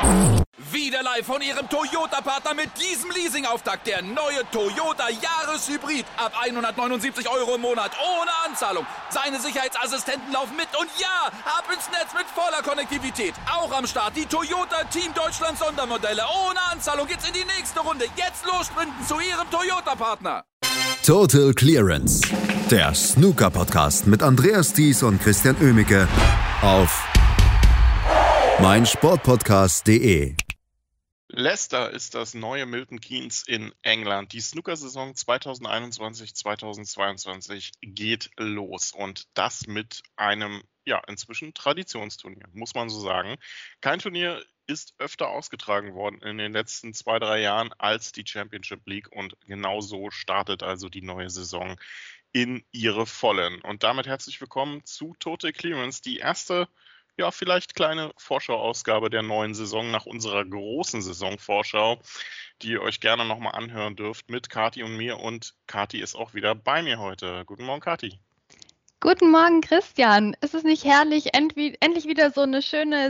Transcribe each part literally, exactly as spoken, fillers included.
Wieder live von Ihrem Toyota-Partner mit diesem Leasing-Auftakt. Der neue Toyota Jahreshybrid. Ab hundertneunundsiebzig Euro im Monat. Ohne Anzahlung. Seine Sicherheitsassistenten laufen mit. Und ja, ab ins Netz mit voller Konnektivität. Auch am Start die Toyota Team Deutschland Sondermodelle. Ohne Anzahlung geht's in die nächste Runde. Jetzt los sprinten zu Ihrem Toyota-Partner. Total Clearance. Der Snooker-Podcast mit Andreas Thies und Christian Oemicke auf meinsportpodcast punkt de. Leicester ist das neue Milton Keynes in England. Die Snooker-Saison zwanzig einundzwanzig zwanzig zweiundzwanzig geht los und das mit einem, ja, inzwischen Traditionsturnier, muss man so sagen. Kein Turnier ist öfter ausgetragen worden in den letzten zwei, drei Jahren als die Championship League und genau so startet also die neue Saison in ihre Vollen. Und damit herzlich willkommen zu Total Clearance, die erste, ja, vielleicht kleine Vorschau-Ausgabe der neuen Saison nach unserer großen Saisonvorschau, die ihr euch gerne nochmal anhören dürft mit Kathi und mir. Und Kathi ist auch wieder bei mir heute. Guten Morgen, Kathi. Guten Morgen, Christian. Ist es nicht herrlich, endlich wieder so eine schöne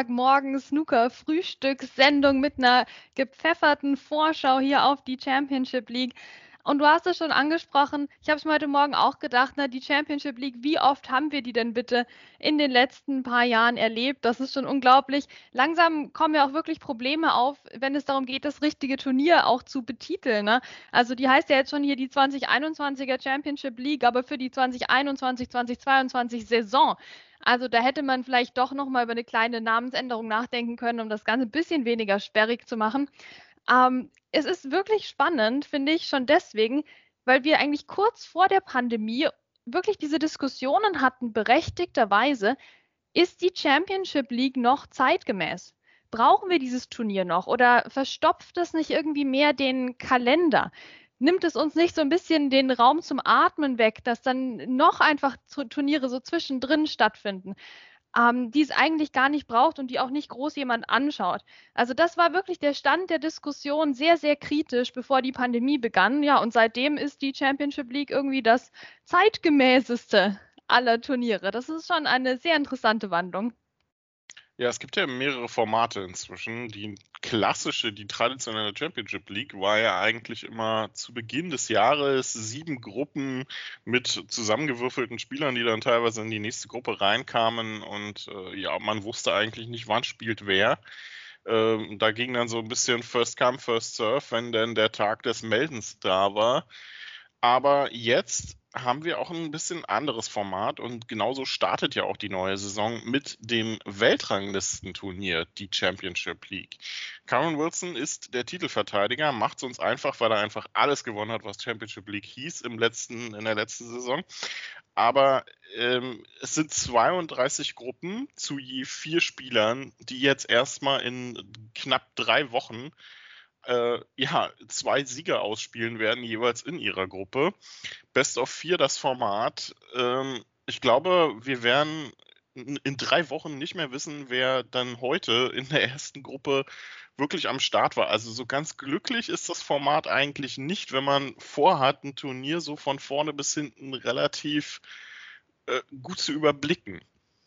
Sonntagmorgen-Snooker-Frühstückssendung mit einer gepfefferten Vorschau hier auf die Championship League? Und du hast es schon angesprochen, ich habe es mir heute Morgen auch gedacht, na, die Championship League, wie oft haben wir die denn bitte in den letzten paar Jahren erlebt? Das ist schon unglaublich. Langsam kommen ja auch wirklich Probleme auf, wenn es darum geht, das richtige Turnier auch zu betiteln. Ne? Also die heißt ja jetzt schon hier die zwanzig einundzwanziger Championship League, aber für die zwanzig einundzwanzig zwanzig zweiundzwanzig Saison. Also da hätte man vielleicht doch nochmal über eine kleine Namensänderung nachdenken können, um das Ganze ein bisschen weniger sperrig zu machen. Ähm, es ist wirklich spannend, finde ich, schon deswegen, weil wir eigentlich kurz vor der Pandemie wirklich diese Diskussionen hatten, berechtigterweise, ist die Championship League noch zeitgemäß? Brauchen wir dieses Turnier noch oder verstopft es nicht irgendwie mehr den Kalender? Nimmt es uns nicht so ein bisschen den Raum zum Atmen weg, dass dann noch einfach Turniere so zwischendrin stattfinden? Ähm, die es eigentlich gar nicht braucht und die auch nicht groß jemand anschaut. Also das war wirklich der Stand der Diskussion sehr, sehr kritisch, bevor die Pandemie begann. Ja, und seitdem ist die Championship League irgendwie das zeitgemäßeste aller Turniere. Das ist schon eine sehr interessante Wandlung. Ja, es gibt ja mehrere Formate inzwischen. Die klassische, die traditionelle Championship League war ja eigentlich immer zu Beginn des Jahres sieben Gruppen mit zusammengewürfelten Spielern, die dann teilweise in die nächste Gruppe reinkamen und äh, ja, man wusste eigentlich nicht, wann spielt wer. Ähm, da ging dann so ein bisschen First Come, First Serve, wenn denn der Tag des Meldens da war. Aber jetzt haben wir auch ein bisschen anderes Format und genauso startet ja auch die neue Saison mit dem Weltranglistenturnier, die Championship League. Cameron Wilson ist der Titelverteidiger, macht es uns einfach, weil er einfach alles gewonnen hat, was Championship League hieß im letzten, in der letzten Saison. Aber ähm, es sind zweiunddreißig Gruppen zu je vier Spielern, die jetzt erstmal in knapp drei Wochen Äh, ja, zwei Sieger ausspielen werden, jeweils in ihrer Gruppe. Best of vier das Format. Ähm, ich glaube, wir werden in, in drei Wochen nicht mehr wissen, wer dann heute in der ersten Gruppe wirklich am Start war. Also so ganz glücklich ist das Format eigentlich nicht, wenn man vorhat, ein Turnier so von vorne bis hinten relativ äh, gut zu überblicken.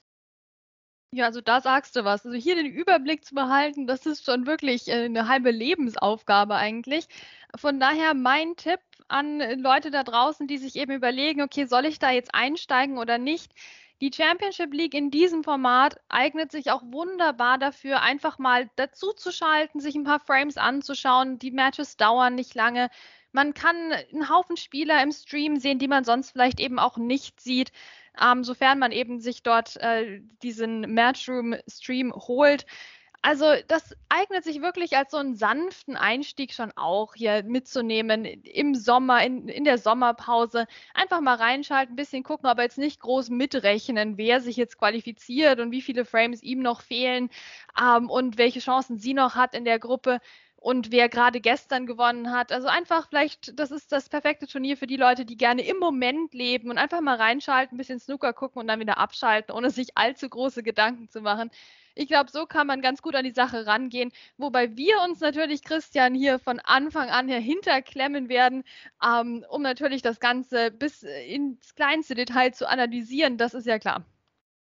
Ja, also da sagst du was. Also hier den Überblick zu behalten, das ist schon wirklich äh, eine halbe Lebensaufgabe eigentlich. Von daher mein Tipp an äh, Leute da draußen, die sich eben überlegen, okay, soll ich da jetzt einsteigen oder nicht? Die Championship League in diesem Format eignet sich auch wunderbar dafür, einfach mal dazu zu schalten, sich ein paar Frames anzuschauen. Die Matches dauern nicht lange. Man kann einen Haufen Spieler im Stream sehen, die man sonst vielleicht eben auch nicht sieht. Ähm, sofern man eben sich dort äh, diesen Matchroom-Stream holt. Also das eignet sich wirklich als so einen sanften Einstieg schon auch hier mitzunehmen im Sommer, in, in der Sommerpause. Einfach mal reinschalten, ein bisschen gucken, aber jetzt nicht groß mitrechnen, wer sich jetzt qualifiziert und wie viele Frames ihm noch fehlen ähm, und welche Chancen sie noch hat in der Gruppe. Und wer gerade gestern gewonnen hat. Also einfach vielleicht, das ist das perfekte Turnier für die Leute, die gerne im Moment leben und einfach mal reinschalten, ein bisschen Snooker gucken und dann wieder abschalten, ohne sich allzu große Gedanken zu machen. Ich glaube, so kann man ganz gut an die Sache rangehen, wobei wir uns natürlich, Christian, hier von Anfang an her hinterklemmen werden, ähm, um natürlich das Ganze bis ins kleinste Detail zu analysieren, das ist ja klar.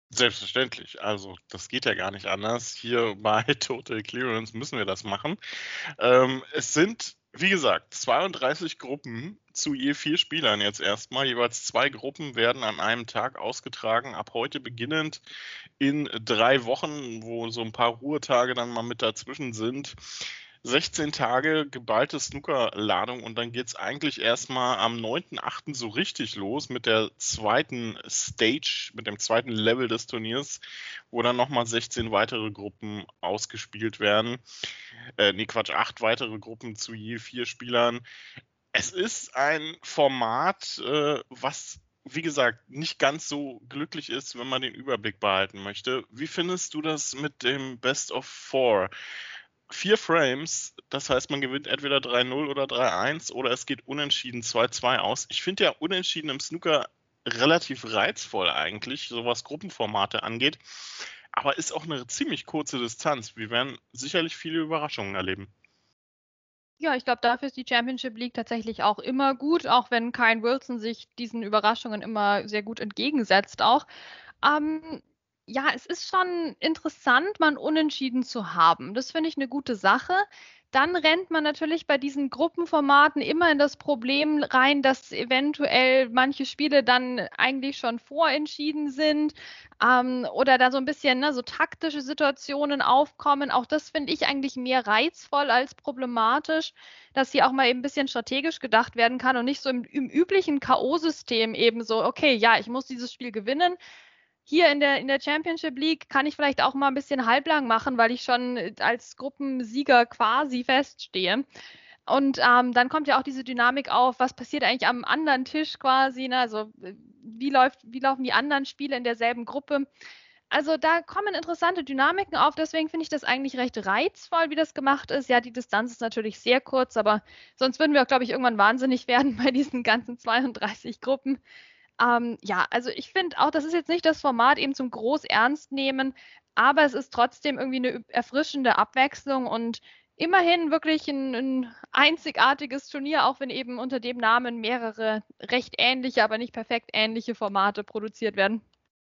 Selbstverständlich. Also, das geht ja gar nicht anders. Hier bei Total Clearance müssen wir das machen. Ähm, es sind, wie gesagt, zweiunddreißig Gruppen zu je vier Spielern jetzt erstmal. Jeweils zwei Gruppen werden an einem Tag ausgetragen. Ab heute beginnend in drei Wochen, wo so ein paar Ruhetage dann mal mit dazwischen sind. sechzehn Tage geballte Snookerladung und dann geht es eigentlich erstmal am neunten achten so richtig los mit der zweiten Stage, mit dem zweiten Level des Turniers, wo dann nochmal sechzehn weitere Gruppen ausgespielt werden. Äh, nee, Quatsch, acht weitere Gruppen zu je vier Spielern. Es ist ein Format, äh, was, wie gesagt, nicht ganz so glücklich ist, wenn man den Überblick behalten möchte. Wie findest du das mit dem Best of Four? Vier Frames, das heißt, man gewinnt entweder drei null oder drei eins oder es geht unentschieden zwei zwei aus. Ich finde ja unentschieden im Snooker relativ reizvoll eigentlich, so was Gruppenformate angeht, aber ist auch eine ziemlich kurze Distanz. Wir werden sicherlich viele Überraschungen erleben. Ja, ich glaube, dafür ist die Championship League tatsächlich auch immer gut, auch wenn Kyle Wilson sich diesen Überraschungen immer sehr gut entgegensetzt auch. Ähm, ja, es ist schon interessant, mal ein Unentschieden zu haben. Das finde ich eine gute Sache. Dann rennt man natürlich bei diesen Gruppenformaten immer in das Problem rein, dass eventuell manche Spiele dann eigentlich schon vorentschieden sind, ähm, oder da so ein bisschen, ne, so taktische Situationen aufkommen. Auch das finde ich eigentlich mehr reizvoll als problematisch, dass hier auch mal eben ein bisschen strategisch gedacht werden kann und nicht so im, im üblichen K O-System eben so, okay, ja, ich muss dieses Spiel gewinnen. Hier in der, in der Championship League kann ich vielleicht auch mal ein bisschen halblang machen, weil ich schon als Gruppensieger quasi feststehe. Und ähm, dann kommt ja auch diese Dynamik auf, was passiert eigentlich am anderen Tisch quasi, ne? Also wie läuft, wie laufen die anderen Spiele in derselben Gruppe? Also da kommen interessante Dynamiken auf, deswegen finde ich das eigentlich recht reizvoll, wie das gemacht ist. Ja, die Distanz ist natürlich sehr kurz, aber sonst würden wir auch, glaube ich, irgendwann wahnsinnig werden bei diesen ganzen zweiunddreißig Gruppen. Ähm, ja, also ich finde auch, das ist jetzt nicht das Format eben zum groß ernst nehmen, aber es ist trotzdem irgendwie eine erfrischende Abwechslung und immerhin wirklich ein, ein einzigartiges Turnier, auch wenn eben unter dem Namen mehrere recht ähnliche, aber nicht perfekt ähnliche Formate produziert werden.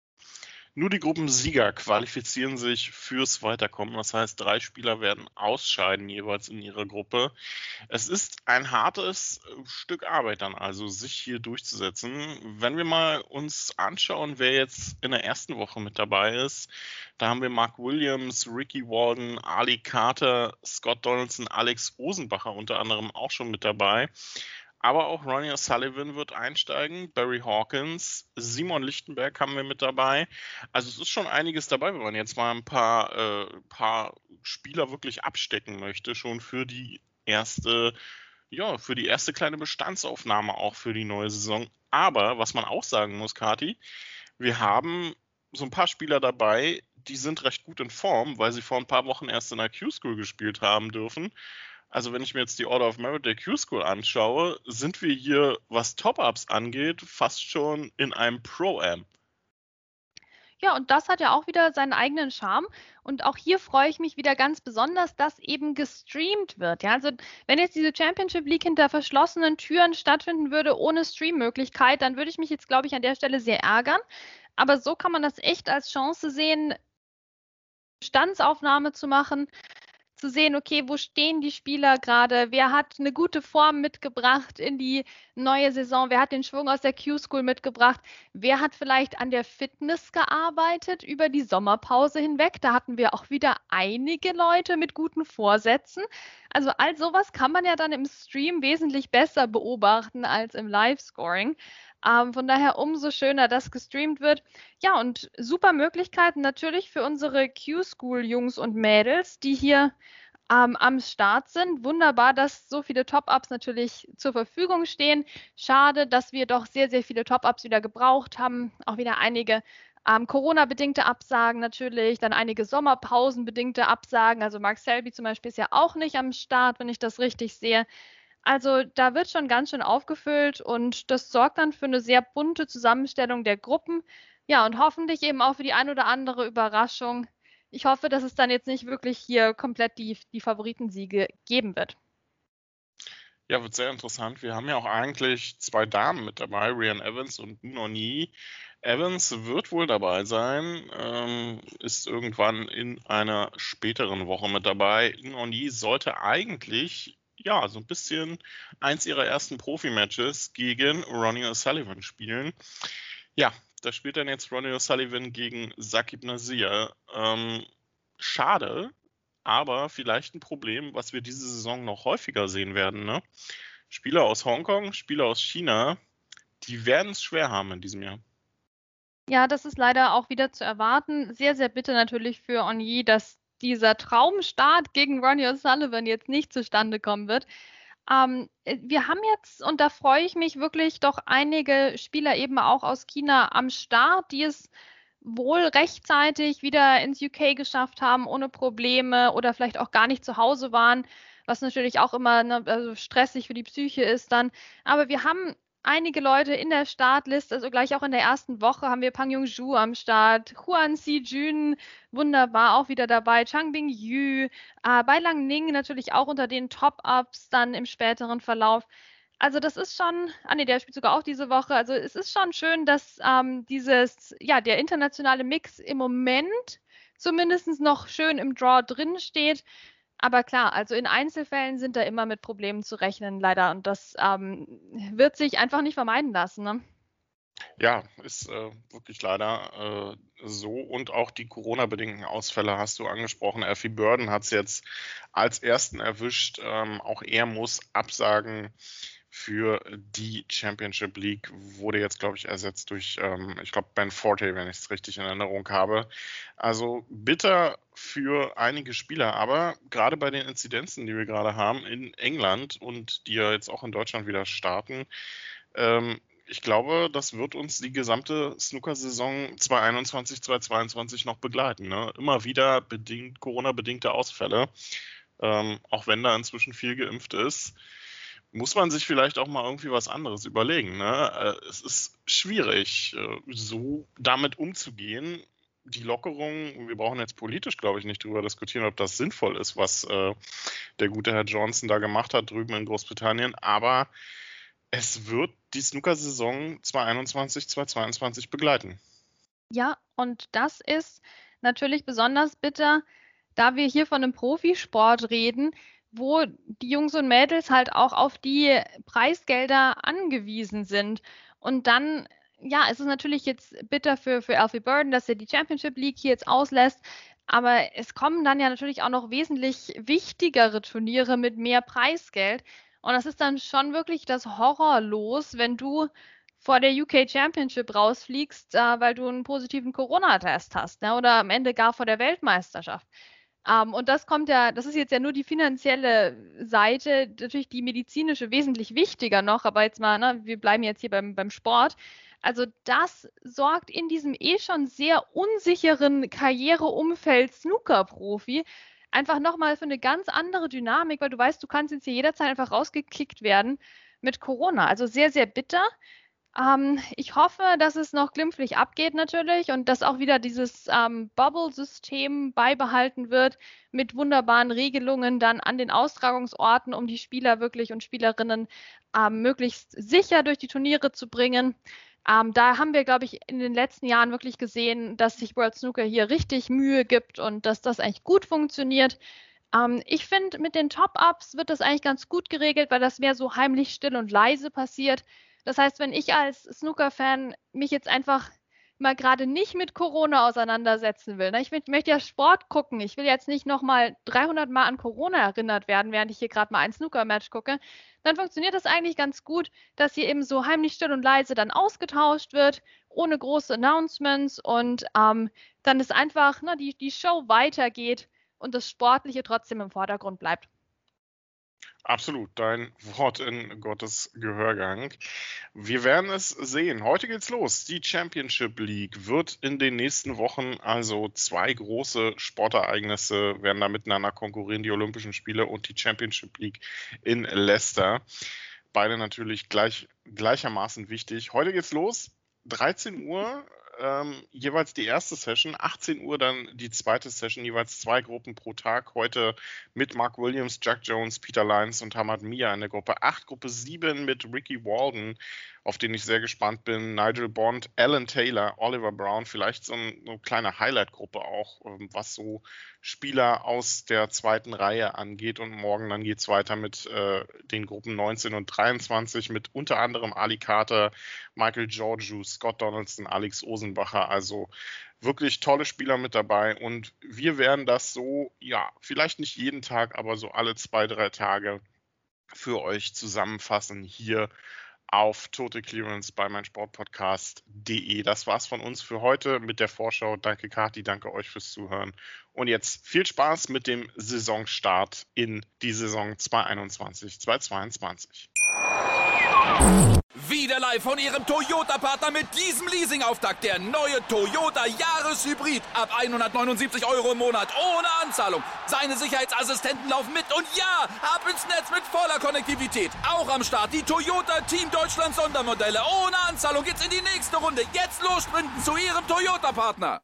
Nur die Gruppensieger qualifizieren sich fürs Weiterkommen. Das heißt, drei Spieler werden ausscheiden jeweils in ihrer Gruppe. Es ist ein hartes Stück Arbeit dann also, sich hier durchzusetzen. Wenn wir mal uns anschauen, wer jetzt in der ersten Woche mit dabei ist, da haben wir Mark Williams, Ricky Walden, Ali Carter, Scott Donaldson, Alex Osenbacher unter anderem auch schon mit dabei. Aber auch Ronnie O'Sullivan wird einsteigen, Barry Hawkins, Simon Lichtenberg haben wir mit dabei. Also es ist schon einiges dabei, wenn man jetzt mal ein paar, äh, paar Spieler wirklich abstecken möchte, schon für die erste, ja, für die erste kleine Bestandsaufnahme auch für die neue Saison. Aber was man auch sagen muss, Kati, wir haben so ein paar Spieler dabei, die sind recht gut in Form, weil sie vor ein paar Wochen erst in der Q-School gespielt haben dürfen. Also wenn ich mir jetzt die Order of Merit der Q-School anschaue, sind wir hier, was Top-Ups angeht, fast schon in einem Pro-Am. Ja, und das hat ja auch wieder seinen eigenen Charme. Und auch hier freue ich mich wieder ganz besonders, dass eben gestreamt wird. Ja, also wenn jetzt diese Championship League hinter verschlossenen Türen stattfinden würde, ohne Streammöglichkeit, dann würde ich mich jetzt, glaube ich, an der Stelle sehr ärgern. Aber so kann man das echt als Chance sehen, Bestandsaufnahme zu machen, zu sehen, okay, wo stehen die Spieler gerade, wer hat eine gute Form mitgebracht in die neue Saison, wer hat den Schwung aus der Q-School mitgebracht, wer hat vielleicht an der Fitness gearbeitet über die Sommerpause hinweg. Da hatten wir auch wieder einige Leute mit guten Vorsätzen. Also all sowas kann man ja dann im Stream wesentlich besser beobachten als im Live-Scoring. Ähm, von daher umso schöner, dass gestreamt wird. Ja, und super Möglichkeiten natürlich für unsere Q-School-Jungs und Mädels, die hier ähm, am Start sind. Wunderbar, dass so viele Top-Ups natürlich zur Verfügung stehen. Schade, dass wir doch sehr, sehr viele Top-Ups wieder gebraucht haben. Auch wieder einige ähm, Corona-bedingte Absagen natürlich, dann einige Sommerpausen-bedingte Absagen. Also Mark Selby zum Beispiel ist ja auch nicht am Start, wenn ich das richtig sehe. Also da wird schon ganz schön aufgefüllt und das sorgt dann für eine sehr bunte Zusammenstellung der Gruppen. Ja, und hoffentlich eben auch für die ein oder andere Überraschung. Ich hoffe, dass es dann jetzt nicht wirklich hier komplett die, die Favoritensiege geben wird. Ja, wird sehr interessant. Wir haben ja auch eigentlich zwei Damen mit dabei, Rhian Evans und Noni. Evans wird wohl dabei sein, ähm, ist irgendwann in einer späteren Woche mit dabei. Ngonyi sollte eigentlich, ja, so ein bisschen eins ihrer ersten Profi-Matches gegen Ronnie O'Sullivan spielen. Ja, da spielt dann jetzt Ronnie O'Sullivan gegen Saqib Nazir. Ähm, schade, aber vielleicht ein Problem, was wir diese Saison noch häufiger sehen werden. Ne? Spieler aus Hongkong, Spieler aus China, die werden es schwer haben in diesem Jahr. Ja, das ist leider auch wieder zu erwarten. Sehr, sehr bitter natürlich für Ngonyi, dass dieser Traumstart gegen Ronnie O'Sullivan jetzt nicht zustande kommen wird. Ähm, wir haben jetzt, und da freue ich mich wirklich, doch einige Spieler eben auch aus China am Start, die es wohl rechtzeitig wieder ins U K geschafft haben, ohne Probleme oder vielleicht auch gar nicht zu Hause waren, was natürlich auch immer ne, also stressig für die Psyche ist dann. Aber wir haben einige Leute in der Startliste, also gleich auch in der ersten Woche haben wir Pang Yong-ju am Start, Huan Si-jun, wunderbar, auch wieder dabei, Chang Bing-yu, äh, Bai Lang-ning natürlich auch unter den Top-Ups dann im späteren Verlauf. Also das ist schon, ah nee, der spielt sogar auch diese Woche, also es ist schon schön, dass ähm, dieses, ja, der internationale Mix im Moment zumindest noch schön im Draw drin steht. Aber klar, also in Einzelfällen sind da immer mit Problemen zu rechnen, leider. Und das ähm, wird sich einfach nicht vermeiden lassen. Ne? Ja, ist äh, wirklich leider äh, so. Und auch die Corona-bedingten Ausfälle hast du angesprochen. Alfie Burden hat es jetzt als ersten erwischt. Ähm, auch er muss absagen für die Championship League. Wurde jetzt, glaube ich, ersetzt durch, ähm, ich glaube, Ben Forte, wenn ich es richtig in Erinnerung habe. Also bitter für einige Spieler. Aber gerade bei den Inzidenzen, die wir gerade haben in England und die ja jetzt auch in Deutschland wieder starten, ähm, ich glaube, das wird uns die gesamte Snooker-Saison zwanzig einundzwanzig, zwanzig zweiundzwanzig noch begleiten. Ne? Immer wieder bedingt, Corona-bedingte Ausfälle. Ähm, auch wenn da inzwischen viel geimpft ist, muss man sich vielleicht auch mal irgendwie was anderes überlegen. Ne? Es ist schwierig, so damit umzugehen. Die Lockerung, wir brauchen jetzt politisch, glaube ich, nicht darüber diskutieren, ob das sinnvoll ist, was äh, der gute Herr Johnson da gemacht hat drüben in Großbritannien. Aber es wird die Snooker-Saison zwanzig einundzwanzig, zwanzig zweiundzwanzig begleiten. Ja, und das ist natürlich besonders bitter, da wir hier von einem Profisport reden, wo die Jungs und Mädels halt auch auf die Preisgelder angewiesen sind. Und dann, ja, es ist natürlich jetzt bitter für, für Alfie Burden, dass er die Championship League hier jetzt auslässt. Aber es kommen dann ja natürlich auch noch wesentlich wichtigere Turniere mit mehr Preisgeld. Und das ist dann schon wirklich das Horrorlos, wenn du vor der U K Championship rausfliegst, äh, weil du einen positiven Corona-Test hast, ne? Oder am Ende gar vor der Weltmeisterschaft. Ähm, und das kommt ja, das ist jetzt ja nur die finanzielle Seite, natürlich die medizinische wesentlich wichtiger noch, aber jetzt mal, ne, wir bleiben jetzt hier beim, beim Sport. Also das sorgt in diesem eh schon sehr unsicheren Karriereumfeld Snooker-Profi einfach nochmal für eine ganz andere Dynamik, weil du weißt, du kannst jetzt hier jederzeit einfach rausgekickt werden mit Corona. Also sehr, sehr bitter. Ähm, ich hoffe, dass es noch glimpflich abgeht natürlich und dass auch wieder dieses ähm, Bubble-System beibehalten wird mit wunderbaren Regelungen dann an den Austragungsorten, um die Spieler wirklich und Spielerinnen ähm, möglichst sicher durch die Turniere zu bringen. Ähm, da haben wir, glaube ich, in den letzten Jahren wirklich gesehen, dass sich World Snooker hier richtig Mühe gibt und dass das eigentlich gut funktioniert. Ähm, ich finde, mit den Top-Ups wird das eigentlich ganz gut geregelt, weil das mehr so heimlich, still und leise passiert. Das heißt, wenn ich als Snooker-Fan mich jetzt einfach mal gerade nicht mit Corona auseinandersetzen will, ne? Ich möchte ja Sport gucken, ich will jetzt nicht nochmal dreihundert Mal an Corona erinnert werden, während ich hier gerade mal ein Snooker-Match gucke, dann funktioniert das eigentlich ganz gut, dass hier eben so heimlich, still und leise dann ausgetauscht wird, ohne große Announcements und ähm, dann ist einfach ne, die, die Show weitergeht und das Sportliche trotzdem im Vordergrund bleibt. Absolut, dein Wort in Gottes Gehörgang. Wir werden es sehen. Heute geht's los. Die Championship League wird in den nächsten Wochen, also zwei große Sportereignisse werden da miteinander konkurrieren, die Olympischen Spiele und die Championship League in Leicester. Beide natürlich gleich, gleichermaßen wichtig. Heute geht's los, dreizehn Uhr. Ähm, jeweils die erste Session, achtzehn Uhr dann die zweite Session, jeweils zwei Gruppen pro Tag. Heute mit Mark Williams, Jack Jones, Peter Lyons und Hamad Mia in der Gruppe acht, Gruppe sieben mit Ricky Walden auf den ich sehr gespannt bin. Nigel Bond, Alan Taylor, Oliver Brown, vielleicht so ein, eine kleine Highlight-Gruppe auch, was so Spieler aus der zweiten Reihe angeht. Und morgen dann geht es weiter mit äh, den Gruppen neunzehn und dreiundzwanzig mit unter anderem Ali Carter, Michael Georgiou, Scott Donaldson, Alex Osenbacher. Also wirklich tolle Spieler mit dabei. Und wir werden das so, ja, vielleicht nicht jeden Tag, aber so alle zwei, drei Tage für euch zusammenfassen hier auf Total Clearance bei meinsportpodcast punkt de. Das war's von uns für heute mit der Vorschau. Danke Kathi, danke euch fürs Zuhören. Und jetzt viel Spaß mit dem Saisonstart in die Saison zwanzig einundzwanzig zweitausendzweiundzwanzig. Wieder live von Ihrem Toyota-Partner mit diesem Leasing-Auftakt. Der neue Toyota Jahreshybrid. Ab hundertneunundsiebzig Euro im Monat. Ohne Anzahlung. Seine Sicherheitsassistenten laufen mit. Und ja, ab ins Netz mit voller Konnektivität. Auch am Start die Toyota Team Deutschland Sondermodelle. Ohne Anzahlung geht's in die nächste Runde. Jetzt los sprinten zu Ihrem Toyota-Partner.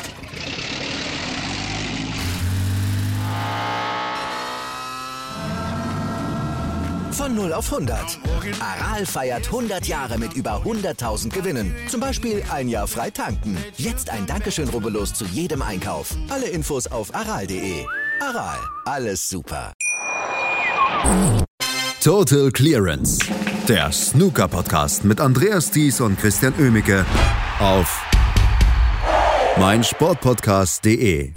Von null auf hundert. Aral feiert hundert Jahre mit über hunderttausend Gewinnen. Zum Beispiel ein Jahr frei tanken. Jetzt ein Dankeschön, rubbellos zu jedem Einkauf. Alle Infos auf aral punkt de. Aral, alles super. Total Clearance, der Snooker-Podcast mit Andreas Thies und Christian Oemicke auf meinsportpodcast punkt de.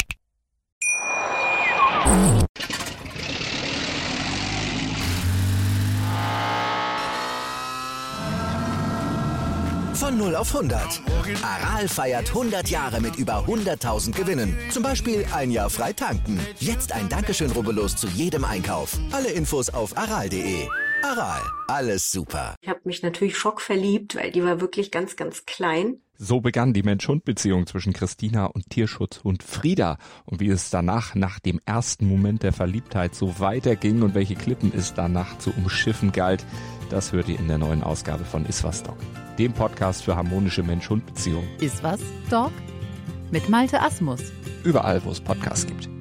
Von null auf hundert. Aral feiert hundert Jahre mit über hunderttausend Gewinnen. Zum Beispiel ein Jahr frei tanken. Jetzt ein Dankeschön, rubbellos zu jedem Einkauf. Alle Infos auf aral punkt de. Aral, alles super. Ich habe mich natürlich schockverliebt, weil die war wirklich ganz, ganz klein. So begann die Mensch-Hund-Beziehung zwischen Christina und Tierschutzhund Frieda. Und wie es danach, nach dem ersten Moment der Verliebtheit, so weiterging und welche Klippen es danach zu umschiffen galt, das hört ihr in der neuen Ausgabe von Iswas Dog, dem Podcast für harmonische Mensch-Hund-Beziehungen. Iswas Dog mit Malte Asmus. Überall, wo es Podcasts gibt.